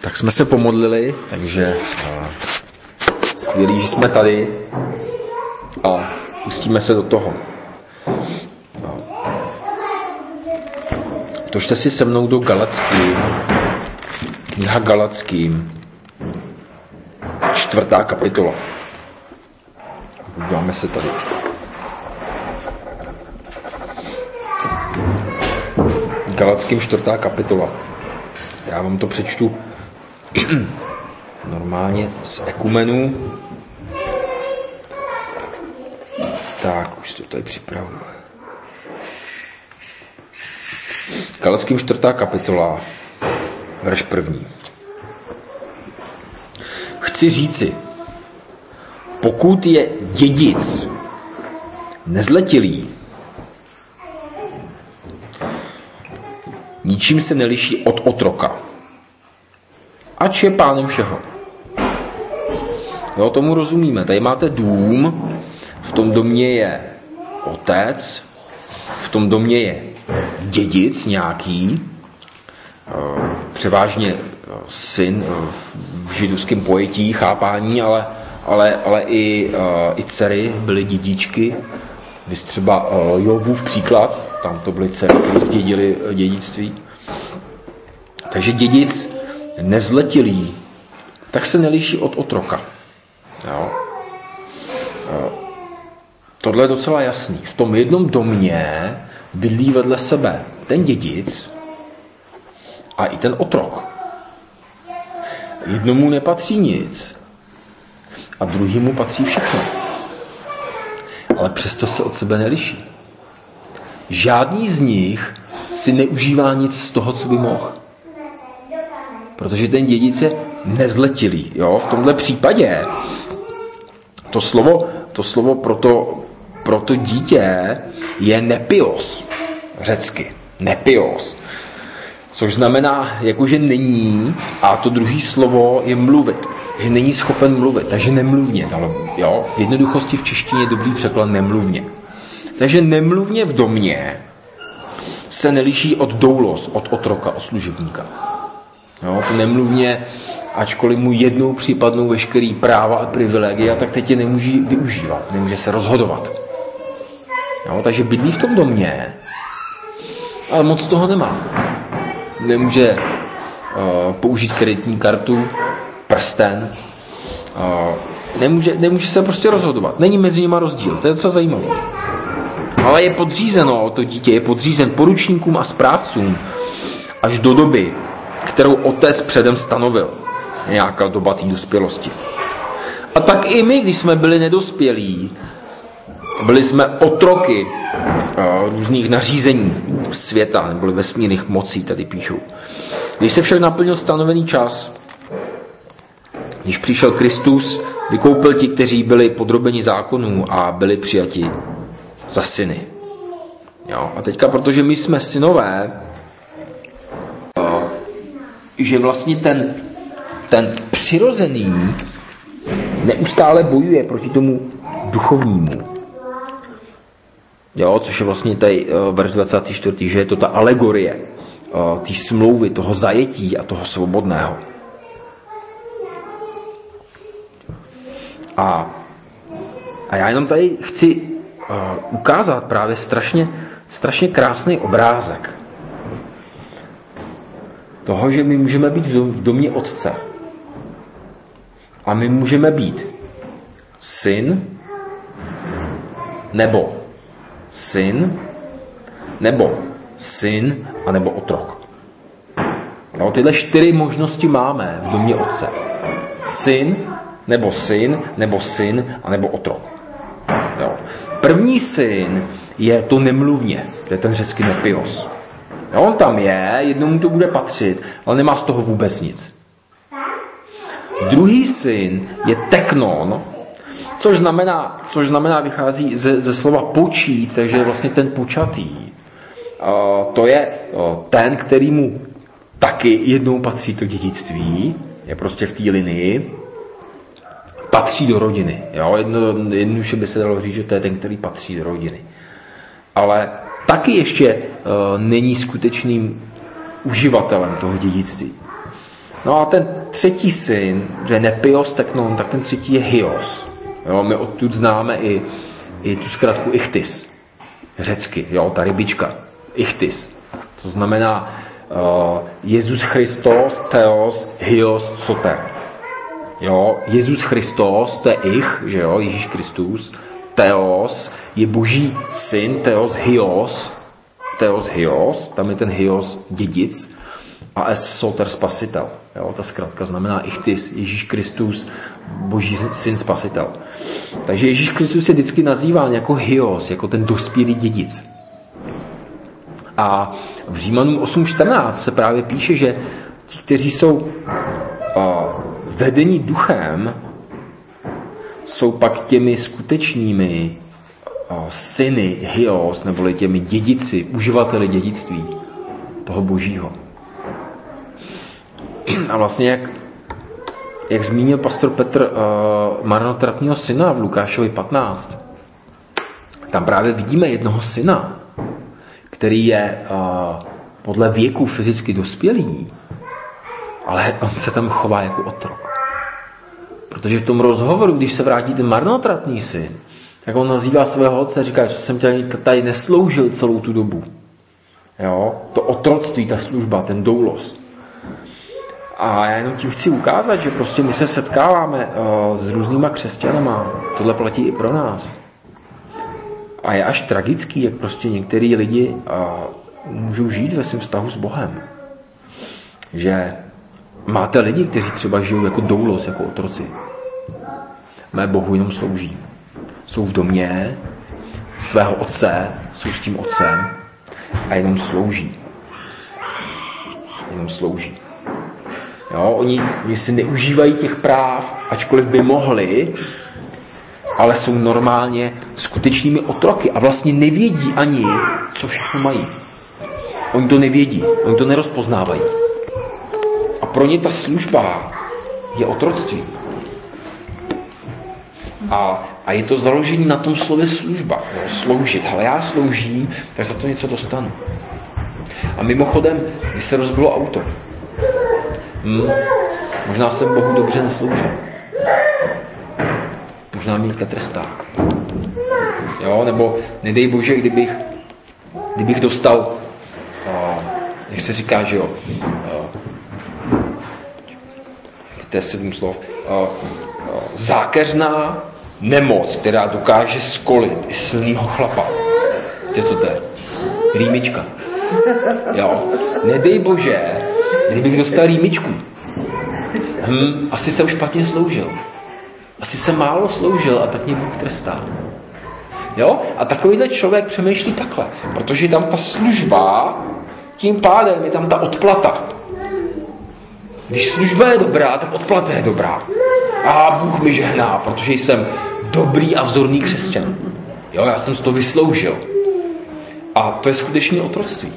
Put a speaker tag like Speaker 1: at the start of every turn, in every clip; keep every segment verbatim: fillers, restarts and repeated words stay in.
Speaker 1: Tak jsme se pomodlili, takže uh, skvělý, že jsme tady a pustíme se do toho. Uh, Tožte si se mnou do Galackým, kniha Galackým, čtvrtá kapitola. Podíváme se tady. Galackým čtvrtá kapitola. Já vám to přečtu normálně z ekumenu. Tak, už to tady připravuju. Galackým čtvrtá kapitola, verš první. Chci říci, pokud je dědic nezletilý, ničím se neliší od otroka, ač je pánem všeho. Jo, tomu rozumíme. Tady máte dům, v tom domě je otec, v tom domě je dědic nějaký, převážně syn v židovském pojetí, chápání, ale, ale, ale i, i dcery byly dědičky. Vys třeba Jobův příklad, tam to byly dcery, které zdědily dědictví. Takže dědic nezletilý, tak se neliší od otroka. Jo. Tohle je docela jasný. V tom jednom domě bydlí vedle sebe ten dědic a i ten otrok. Jednomu nepatří nic a druhému patří všechno. Ale přesto se od sebe neliší. Žádný z nich si neužívá nic z toho, co by mohl. Protože ten dědic je nezletilý. Jo? V tomhle případě to slovo, to slovo pro, to, pro to dítě je nepios. Řecky. Nepios. Což znamená, jakože není, a to druhé slovo je mluvit. Že není schopen mluvit, takže nemluvně. Ale, jo? V jednoduchosti v češtině je dobrý překlad nemluvně. Takže nemluvně v domě se neliší od doulos, od otroka, od služebníka. Jo? To nemluvně, ačkoliv mu jednou připadnou veškerý práva a privilegia, tak teď je nemůže využívat, nemůže se rozhodovat. Jo? Takže bydlí v tom domě, ale moc toho nemá. Nemůže uh, použít kreditní kartu, prsten, uh, nemůže, nemůže se prostě rozhodovat. Není mezi nimi rozdíl, to je docela zajímavé. Ale je podřízeno, to dítě je podřízen poručníkům a správcům až do doby, kterou otec předem stanovil. Nějaká doba té dospělosti. A tak i my, když jsme byli nedospělí, byli jsme otroky uh, různých nařízení světa, nebo vesmírných mocí, tady píšou. Když se však naplnil stanovený čas, když přišel Kristus, vykoupil ti, kteří byli podrobeni zákonů a byli přijati za syny. Jo? A teďka, protože my jsme synové, uh, že vlastně ten, ten přirozený neustále bojuje proti tomu duchovnímu. Jo, což je vlastně tady uh, verš dvacátý čtvrtý, že je to ta alegorie uh, té smlouvy, toho zajetí a toho svobodného. A, a já jenom tady chci uh, ukázat právě strašně, strašně krásný obrázek toho, že my můžeme být v domě otce. A my můžeme být syn nebo syn nebo syn a nebo otrok. Jo, tyhle čtyři možnosti máme v domě otce. Syn nebo syn nebo syn a nebo otrok. Jo. První syn je to nemluvně, to je ten řecký nepios. Jo, on tam je, jednomu to bude patřit, ale nemá z toho vůbec nic. Druhý syn je teknon, což znamená, což znamená vychází ze, ze slova počít, takže je vlastně ten počatý. Uh, to je uh, ten, kterýmu taky jednou patří to dědictví, je prostě v té linii, patří do rodiny. Jo? Jedno, jednoduše by se dalo říct, že to je ten, který patří do rodiny. Ale taky ještě uh, není skutečným uživatelem toho dědictví. No a ten třetí syn, že nepios teknon, tak ten třetí je hyos. Jo, my odtud známe i, i tu zkratku ichtis. Řecky, jo, ta rybička. Ichtis. To znamená uh, Jezus Christos, Theos, Hyos, Soter. Jo, Jezus Christos, to je ich, že jo, Ježíš Kristus. Theos je boží syn, Theos Hyos, Theos Hyos, tam je ten Hyos dědic a es Soter spasitel. Jo, ta zkratka znamená ichtis, Ježíš Kristus, boží syn spasitel. Takže Ježíš Kristus je vždycky nazýván jako Hyos, jako ten dospělý dědic. A v Římanům osm čtrnáct se právě píše, že ti, kteří jsou uh, vedení duchem, jsou pak těmi skutečnými uh, syny Hyos, neboli těmi dědici, uživateli dědictví toho božího. A vlastně, jak, jak zmínil pastor Petr uh, marnotratného syna v Lukášovi patnáct, tam právě vidíme jednoho syna, který je uh, podle věku fyzicky dospělý, ale on se tam chová jako otrok. Protože v tom rozhovoru, když se vrátí ten marnotratný syn, tak on nazývá svého otce a říká, že jsem tě tady nesloužil celou tu dobu. Jo? To otroctví, ta služba, ten doulos. A já jenom tím chci ukázat, že prostě my se setkáváme uh, s různýma křesťanama. Tohle platí i pro nás. A je až tragický, jak prostě některý lidi uh, můžou žít ve svém vztahu s Bohem. Že máte lidi, kteří třeba žijou jako doulos, jako otroci. Mé Bohu jenom slouží. Jsou v domě svého otce, jsou s tím otcem a jenom slouží. Jenom slouží. Jo, oni, oni si neužívají těch práv, ačkoliv by mohli, ale jsou normálně skutečnými otroky a vlastně nevědí ani, co všechno mají. Oni to nevědí, oni to nerozpoznávají. A pro ně ta služba je otroctví. A, a je to založení na tom slově služba. Jo, sloužit. Ale já sloužím, tak za to něco dostanu. A mimochodem, když se rozbilo auto, Hmm. možná jsem Bohu dobře nesloužil. Možná mě trestá. Jo, nebo nedej Bože, kdybych, kdybych dostal, uh, jak se říká, že jo, uh, to je sedm slov, uh, uh, zákeřná nemoc, která dokáže skolit i silnýho chlapa. Víte, co to je? Rýmička. Jo, nedej Bože, kdybych dostal rýmičku, hm, asi jsem špatně sloužil. Asi jsem málo sloužil a tak mě Bůh trestá. Jo? A takovýhle člověk přemýšlí takhle, protože tam ta služba, tím pádem je tam ta odplata. Když služba je dobrá, tak odplata je dobrá. A Bůh mi žehná, protože jsem dobrý a vzorný křesťan. Jo, já jsem si to vysloužil. A to je skutečně otroctví.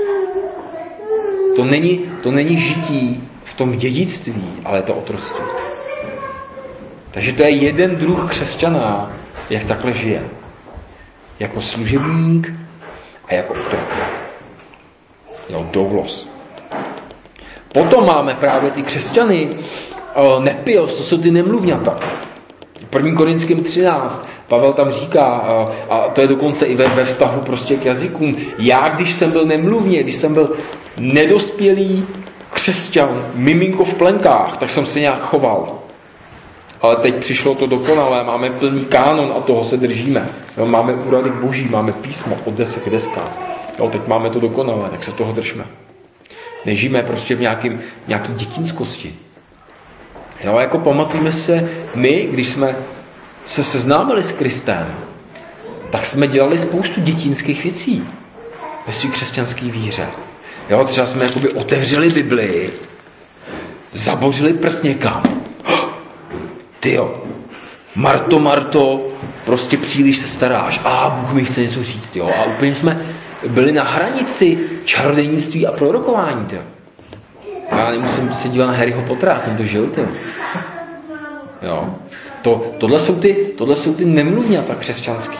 Speaker 1: To není, to není žití v tom dědictví, ale je to otroctví. Takže to je jeden druh křesťana, jak takhle žije. Jako služebník a jako otrok. Jo, doulos. Potom máme právě ty křesťany nepios, to jsou ty nemluvňata. V prvním Korinským třináct Pavel tam říká, a to je dokonce i ve, ve vztahu prostě k jazykům, já když jsem byl nemluvně, když jsem byl nedospělý křesťan, miminko v plenkách, tak jsem se nějak choval. Ale teď přišlo to dokonalé, máme plný kánon a toho se držíme. Jo, máme úrady boží, máme písmo od desek k deskách. Jo, teď máme to dokonalé, tak se toho držíme. Nežijeme prostě v nějakým, nějaký dětinskosti. Jo, jako pamatujeme se, my, když jsme se seznámili s Kristem, tak jsme dělali spoustu dětinských věcí ve své křesťanské víře. Jo, třeba jsme jakoby otevřeli Bibli, zabořili prst někam. Tyjo, Marto, Marto, prostě příliš se staráš. A Bůh mi chce něco říct, jo. A úplně jsme byli na hranici čarodějnictví a prorokování, tyjo. Já nemusím se dívat na Harryho Pottera, já jsem to žil, tyjo. Jo. To, tohle, jsou ty, tohle jsou ty nemluvňata křesťanský.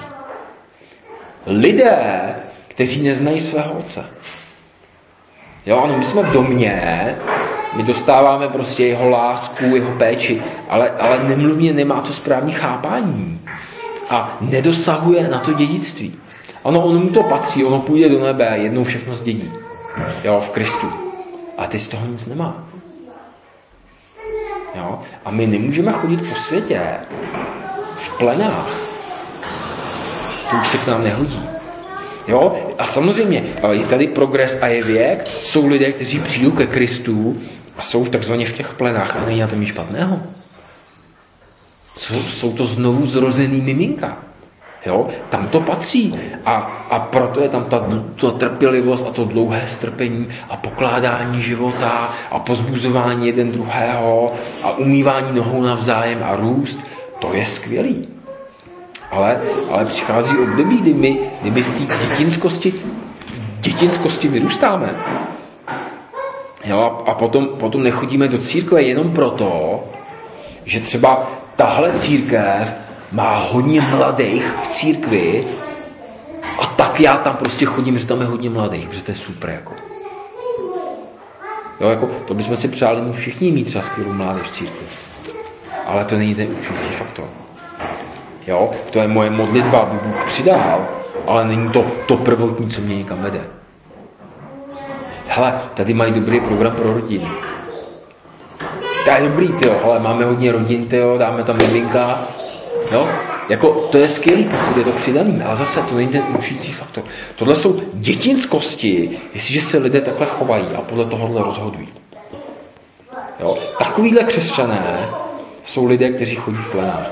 Speaker 1: Lidé, kteří neznají svého otce. Jo, ano, my jsme v domě, my dostáváme prostě jeho lásku, jeho péči, ale, ale nemluvně nemá to správný chápání a nedosahuje na to dědictví. Ano, ono mu to patří, ono půjde do nebe a jednou všechno zdědí. Jo, v Kristu. A ty z toho nic nemá. Jo? A my nemůžeme chodit po světě v plenách. To už se k nám nehodí. Jo? A samozřejmě je tady progres a je věk. Jsou lidé, kteří přijdou ke Kristu a jsou takzvaně v těch plenách. A není na tom nic špatného. Jsou, jsou to znovu zrozený miminka. Jo? Tam to patří. A, a proto je tam ta, ta trpělivost a to dlouhé strpení a pokládání života a pozbuzování jeden druhého a umývání nohou navzájem a růst. To je skvělý. Ale, ale přichází období, kdy my, kdy my z té dětinskosti, dětinskosti vyrůstáme. Jo? A potom, potom nechodíme do církve jenom proto, že třeba tahle církev má hodně mladých v církvi a tak já tam prostě chodím, že tam je hodně mladých, protože to je super. Jako. Jo, jako, to bychom si přáli mít všichni mít třeba skvělou mládež v církvi. Ale to není ten určující faktor. Jo, to je moje modlitba, aby Bůh přidal, ale není to to prvotní, co mě někam vede. Hele, tady mají dobrý program pro rodiny. To je dobrý, tyjo, hele, máme hodně rodin, tyjo, dáme tam miminka. Jo? Jako, to je skvělý, pokud je to přidaný, ale zase to není ten určující faktor. Tohle jsou dětinskosti, jestliže se lidé takhle chovají a podle tohohle rozhodují. Jo? Takovýhle křesťané jsou lidé, kteří chodí v plenách.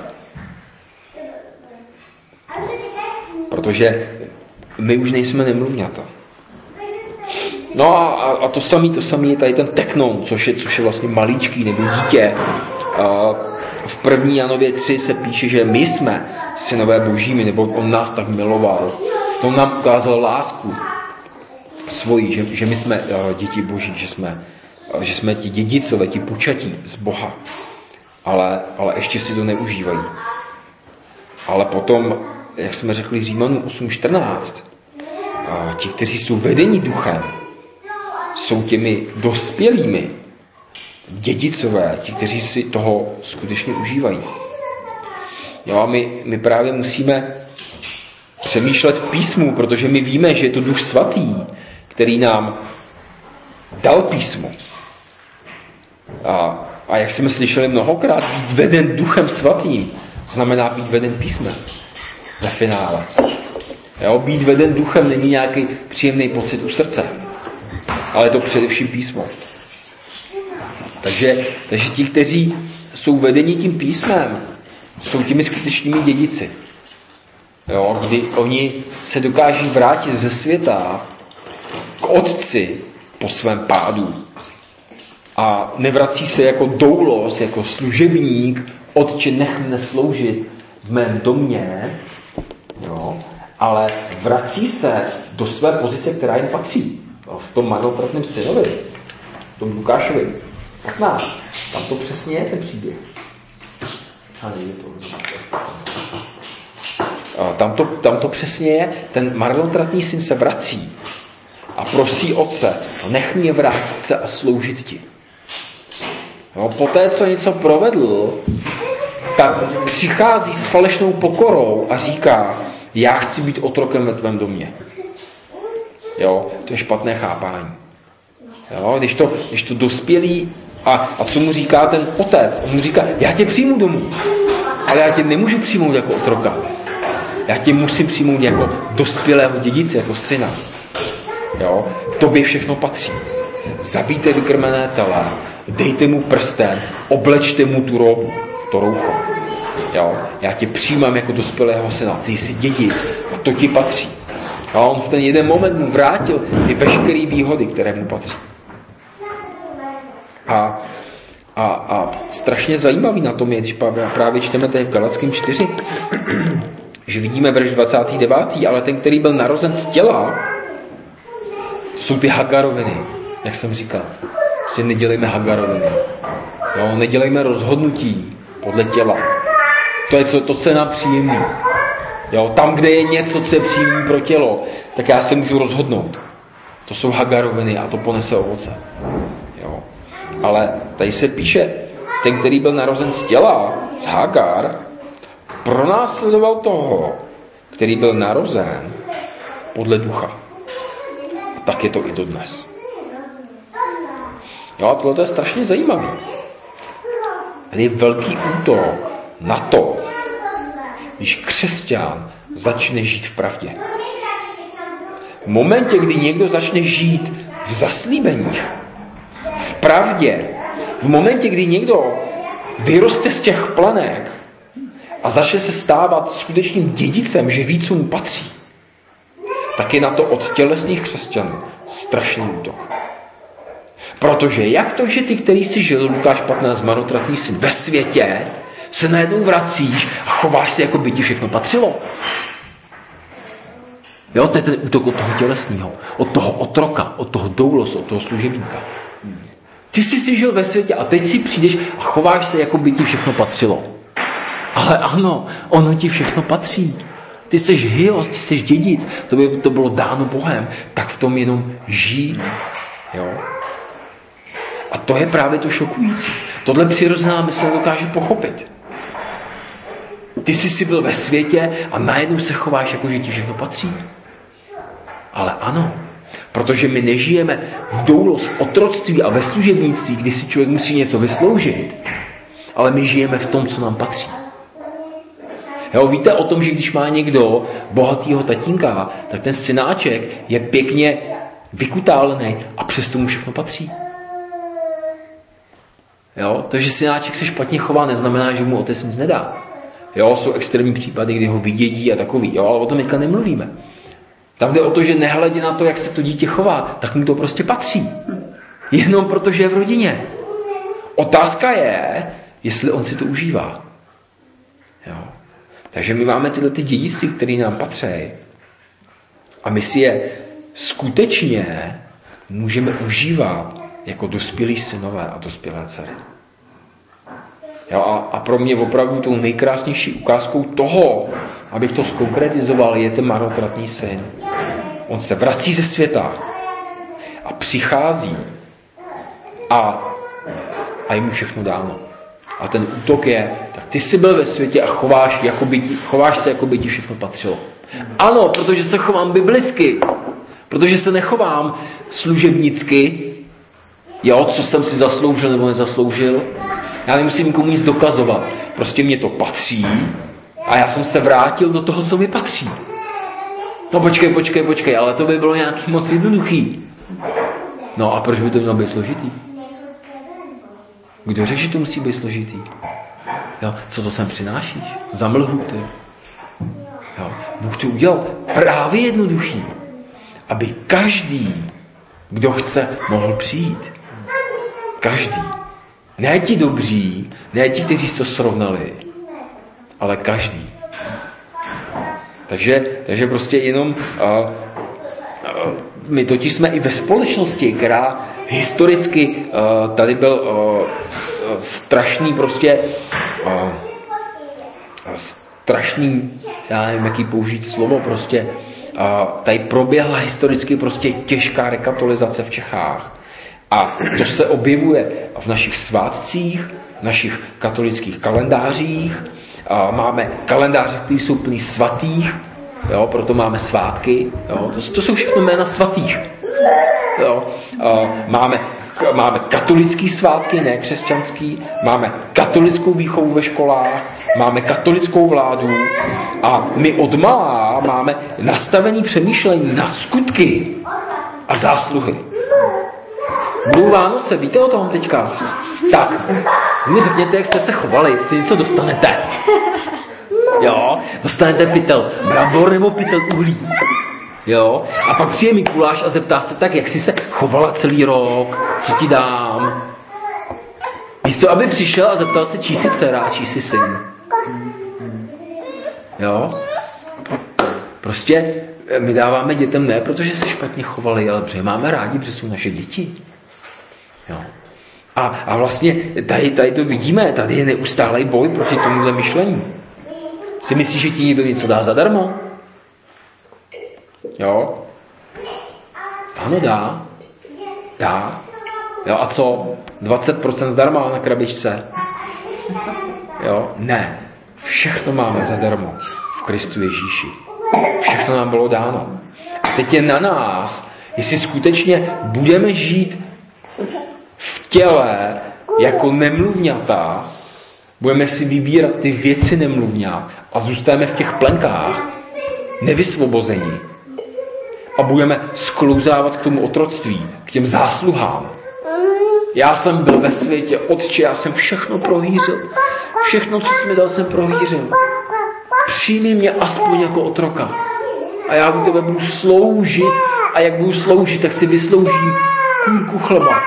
Speaker 1: Protože my už nejsme nemluvňata. No a, a to samý, to samý je tady ten teknon, což je, což je vlastně maličký nebo dítě. Uh, v první Janově tři se píše, že my jsme synové božími, nebo on nás tak miloval. V tom nám ukázal lásku svoji, že, že my jsme uh, děti boží, že jsme, uh, že jsme ti dědicové, ti počatí z Boha. Ale, ale ještě si to neužívají. Ale potom, jak jsme řekli Římanům osm čtrnáct, uh, ti, kteří jsou vedeni duchem, jsou těmi dospělými, dědicové, ti, kteří si toho skutečně užívají. Jo, a my, my právě musíme přemýšlet v písmu, protože my víme, že je to Duch Svatý, který nám dal písmo. A, a jak jsme slyšeli mnohokrát, být veden Duchem Svatým znamená být veden písmem ve finále. Jo, být veden duchem není nějaký příjemný pocit u srdce, ale je to především písmo. Takže, takže ti, kteří jsou vedeni tím písmem, jsou těmi skutečnými dědici. Jo, kdy oni se dokáží vrátit ze světa k otci po svém pádu. A nevrací se jako doulos, jako služebník, otče, nech mne sloužit v mém domě, jo, ale vrací se do své pozice, která jim patří. V tom marnotratném synovi, v tom Lukášovi patnáct. Tam to přesně je ten příběh. A nejde to. A tam, to, tam to přesně je. Ten marnotratný syn se vrací a prosí otce, nech mě vrátit se a sloužit ti. No, poté, co něco provedl, tak přichází s falešnou pokorou a říká, já chci být otrokem ve tvém domě. Jo, to je špatné chápání. Jo, když to, když to dospělý a, a co mu říká ten otec? On mu říká, já tě přijmu domů, ale já tě nemůžu přijmout jako otroka. Já tě musím přijmout jako dospělého dědice, jako syna. Jo, tobě všechno patří. Zabijte vykrmené tele, dejte mu prsten, oblečte mu tu robu, to roucho. Jo, já tě přijímám jako dospělého syna, ty jsi dědic a to ti patří. A on v ten jeden moment mu vrátil ty veškeré výhody, které mu patří. A, a, a strašně zajímavý na tom je, když právě čteme tady v Galackým čtyři, že vidíme verš dvacátý devátý ale ten, který byl narozen z těla, to jsou ty Hagaroviny, jak jsem říkal. Prostě nedělejme Hagaroviny. Jo, nedělejme rozhodnutí podle těla. To je to, to co je nám příjemný. Jo, tam, kde je něco, co je příjemný pro tělo, tak já se můžu rozhodnout. To jsou Hagaroviny a to ponese ovoce. Jo. Ale tady se píše, ten, který byl narozen z těla, z Hagar, pronásledoval toho, který byl narozen podle ducha. A tak je to i dodnes. Jo, a tohle je strašně zajímavé. Tady je velký útok na to, když křesťan začne žít v pravdě. V momentě, kdy někdo začne žít v zaslíbeních, v pravdě, v momentě, kdy někdo vyroste z těch plenek a začne se stávat skutečným dědicem, že ví, co mu patří, tak je na to od tělesných křesťanů strašný útok. Protože jak to, že ty, který jsi žil, Lukáš patnáct, marnotratný syn, ve světě, se najednou vracíš a chováš se, jako by ti všechno patřilo. Jo, to je ten útok od toho tělesního, od toho otroka, od toho doulosu, od toho služebníka. Ty jsi si žil ve světě a teď si přijdeš a chováš se, jako by ti všechno patřilo. Ale ano, ono ti všechno patří. Ty jsi hylos, ty jsi dědic, to by to bylo dáno Bohem, tak v tom jenom žij. Jo? A to je právě to šokující. Tohle přirozená mysl dokáže pochopit. Ty jsi si byl ve světě a najednou se chováš, jako že ti všechno patří. Ale ano, protože my nežijeme v doulost, v otroctví a ve služebnictví, kdy si člověk musí něco vysloužit, ale my žijeme v tom, co nám patří. Jo, víte o tom, že když má někdo bohatýho tatínka, tak ten synáček je pěkně vykutálený a přesto mu všechno patří. Jo, to, že synáček se špatně chová, neznamená, že mu otec nic nedá. Jo, jsou extrémní případy, kdy ho vydědí a takový, jo, ale o tom teďka nemluvíme. Tam jde o to, že nehledě na to, jak se to dítě chová, tak mu to prostě patří. Jenom protože je v rodině. Otázka je, jestli on si to užívá. Jo. Takže my máme tyhle ty dědictví, které nám patří. A my si je skutečně můžeme užívat jako dospělí synové a dospělé dcery. Jo, a, a pro mě opravdu tou nejkrásnější ukázkou toho, abych to zkonkretizoval, je ten marnotratný syn. On se vrací ze světa a přichází a, a je mu všechno dáno. A ten útok je, tak ty jsi byl ve světě a chováš, jako by ti, chováš se, jako by ti všechno patřilo. Ano, protože se chovám biblicky. Protože se nechovám služebnicky, jo, co jsem si zasloužil nebo nezasloužil. Já nemusím nikomu nic dokazovat. Prostě mě to patří a já jsem se vrátil do toho, co mi patří. No počkej, počkej, počkej, ale to by bylo nějaký moc jednoduchý. No a proč by to mělo být složitý? Kdo řekl, že to musí být složitý? Jo, co to sem přinášíš? Zamlhu ty. Jo, Bůh to udělal právě jednoduchý, aby každý, kdo chce, mohl přijít. Každý. Ne ti dobří, ne ti, kteří se to srovnali, ale každý. Takže, takže prostě jenom uh, uh, my totiž jsme i ve společnosti, která historicky uh, tady byl uh, uh, strašný prostě uh, strašný, já nevím, jaký použít slovo, prostě uh, tady proběhla historicky prostě těžká rekatolizace v Čechách. A to se objevuje v našich svátcích, v našich katolických kalendářích. A máme kalendáře, které jsou plný svatých, jo, proto máme svátky. Jo, to, to jsou všechno jména svatých. Jo. A máme, máme katolický svátky, ne křesťanský. Máme katolickou výchovu ve školách, máme katolickou vládu a my od malá máme nastavené přemýšlení na skutky a zásluhy. Budou Vánoce, víte o tom teďka? Tak, vy mi řekněte, jak jste se chovali, jestli něco dostanete. Jo, dostanete pytel brambor nebo pytel uhlí. Jo, a pak přijde Mikuláš a zeptá se tak, jak jsi se chovala celý rok, co ti dám. Místo, aby přišel a zeptal se, čí jsi dcera, čí jsi syn. Jo, prostě my dáváme dětem ne, protože se špatně chovali, ale protože máme rádi, protože jsou naše děti. Jo. A, a vlastně tady, tady to vidíme, tady je neustálý boj proti tomuhle myšlení. Si myslíš, že ti někdo něco dá zadarmo? Jo? Ano, dá. Dá. Jo, a co? dvacet procent zdarma na krabičce? Jo, ne. Všechno máme zadarmo v Kristu Ježíši. Všechno nám bylo dáno. A teď je na nás, jestli skutečně budeme žít v těle jako nemluvňata, budeme si vybírat ty věci nemluvňat a zůstaneme v těch plenkách nevysvobození a budeme sklouzávat k tomu otroctví, k těm zásluhám. Já jsem byl ve světě, Otče, já jsem všechno prohýřil. Všechno, co jsi mi dal, jsem prohýřil. Přijmi mě aspoň jako otroka. A já u tebe budu sloužit a jak budu sloužit, tak si vysloužím kůlku chleba.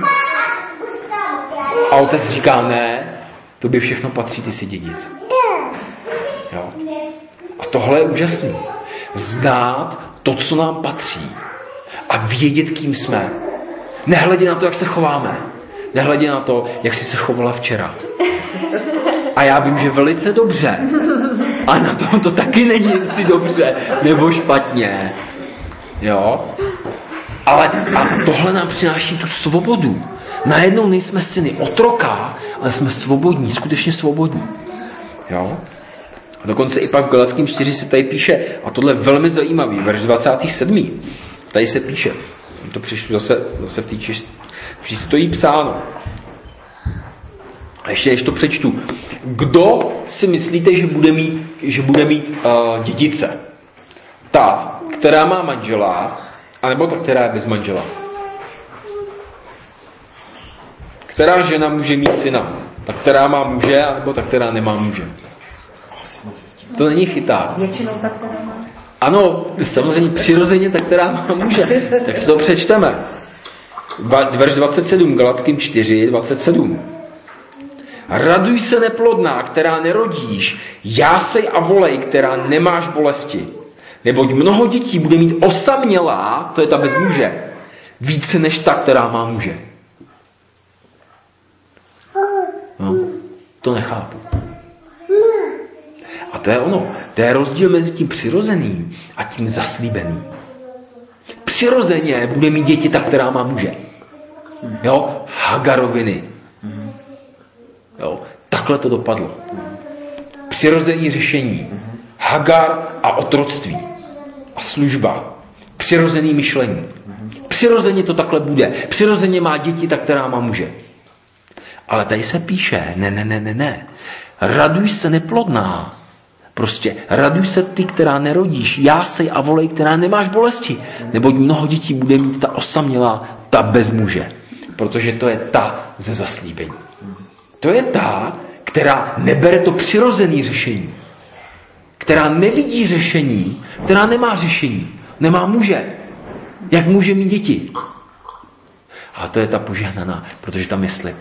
Speaker 1: A otec říká, ne, tobě všechno patří, ty jsi dědic. Jo. A tohle je úžasné. Znát to, co nám patří a vědět, kým jsme. Nehledě na to, jak se chováme. Nehledě na to, jak jsi se chovala včera. A já vím, že velice dobře. A na tom to taky není, jestli dobře nebo špatně. Jo? Ale a tohle nám přináší tu svobodu. Najednou nejsme syny otroka, ale jsme svobodní, skutečně svobodní. Jo? A dokonce i pak v Galackým čtyři se tady píše, a tohle je velmi zajímavý, verš dvacátý sedmý Tady se píše, to přišlo zase, zase v té čtyři stojí psáno. A ještě než to přečtu. Kdo si myslíte, že bude mít, že bude mít uh, dědice? Ta, která má manžela, anebo ta, která je bez manžela? Která žena může mít syna? Ta, která má muže, anebo ta, která nemá muže? To není chytá.
Speaker 2: Většinou ta, která má.
Speaker 1: Ano, samozřejmě přirozeně ta, která má muže. Tak si to přečteme. Verš dvacet sedm, Galackým čtyři, dvacet sedm. Raduj se neplodná, která nerodíš, jásej a volej, která nemáš bolesti. Neboť mnoho dětí bude mít osamělá, to je ta bez muže, více než ta, která má muže. No, to nechápu. A to je ono. To je rozdíl mezi tím přirozeným a tím zaslíbeným. Přirozeně bude mít děti ta, která má muže. Jo? Hagaroviny. Jo? Takhle to dopadlo. Přirození řešení. Hagar a otroctví. A služba. Přirozený myšlení. Přirozeně to takhle bude. Přirozeně má děti ta, která má muže. Ale tady se píše, ne, ne, ne, ne, ne. Raduj se neplodná. Prostě raduj se ty, která nerodíš, jásej a volej, která nemáš bolesti. Neboť mnoho dětí bude mít ta osamělá, ta bez muže. Protože to je ta ze zaslíbení. To je ta, která nebere to přirozené řešení. Která nevidí řešení, která nemá řešení. Nemá muže. Jak může mít děti? A to je ta požehnaná, protože tam je slib.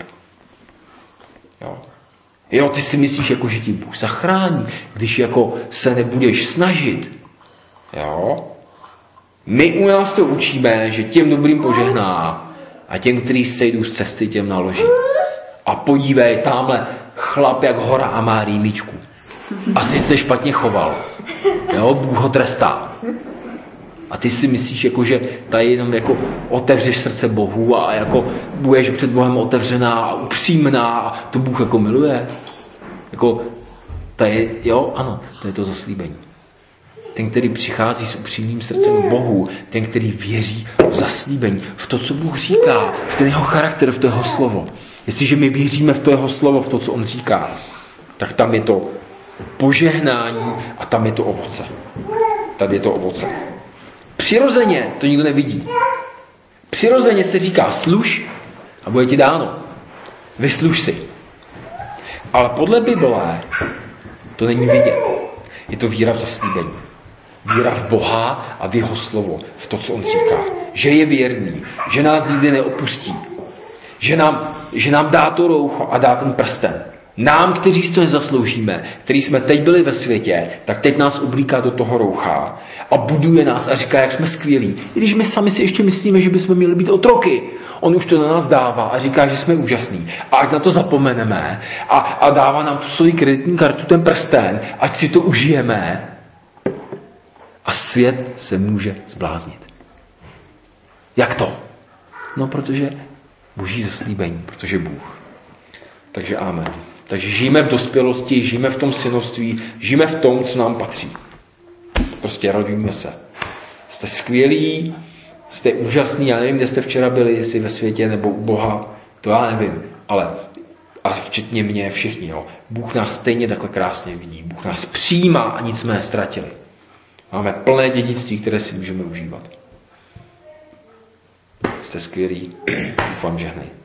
Speaker 1: Jo. Jo, ty si myslíš, jako, že ti Bůh zachrání, když jako se nebudeš snažit. Jo. My u nás to učíme, že těm dobrým požehná a těm, kteří sejdou z cesty, těm naloží. A podívej, tamhle chlap jak hora a má rýmičku. Asi se špatně choval. Jo, Bůh ho trestá. A ty si myslíš, jako, že tady jenom jako otevřeš srdce Bohu a jako budeš před Bohem otevřená a upřímná a to Bůh jako miluje. Jako, tady, jo, ano, to je to zaslíbení. Ten, který přichází s upřímným srdcem k Bohu, ten, který věří v zaslíbení, v to, co Bůh říká, v ten jeho charakter, v to jeho slovo. Jestliže my věříme v to jeho slovo, v to, co on říká, tak tam je to požehnání a tam je to ovoce. Tady je to ovoce. Přirozeně to nikdo nevidí. Přirozeně se říká služ a bude ti dáno. Vysluž si. Ale podle Bible to není vidět. Je to víra v zaslíbení. Víra v Boha a v jeho slovo. V to, co on říká. Že je věrný. Že nás nikdy neopustí. Že nám, že nám dá to roucho a dá ten prsten. Nám, kteří si to nezasloužíme, kteří jsme teď byli ve světě, tak teď nás oblíká do toho roucha a buduje nás a říká, jak jsme skvělí. I když my sami si ještě myslíme, že bychom měli být otroky. On už to na nás dává a říká, že jsme úžasní. A ať na to zapomeneme a, a dává nám tu svoji kreditní kartu, ten prsten, ať si to užijeme a svět se může zbláznit. Jak to? No, protože Boží zaslíbení, protože Bůh. Takže amen. Takže žijeme v dospělosti, žijeme v tom synovství, žijeme v tom, co nám patří. Prostě rodíme se. Jste skvělí, jste úžasní, já nevím, kde jste včera byli, jestli ve světě nebo u Boha, to já nevím, ale a včetně mě, všichni, jo. Bůh nás stejně takhle krásně vidí. Bůh nás přijímá a nic jsme neztratili. Máme plné dědictví, které si můžeme užívat. Jste skvělí, Bůh vám žehnej.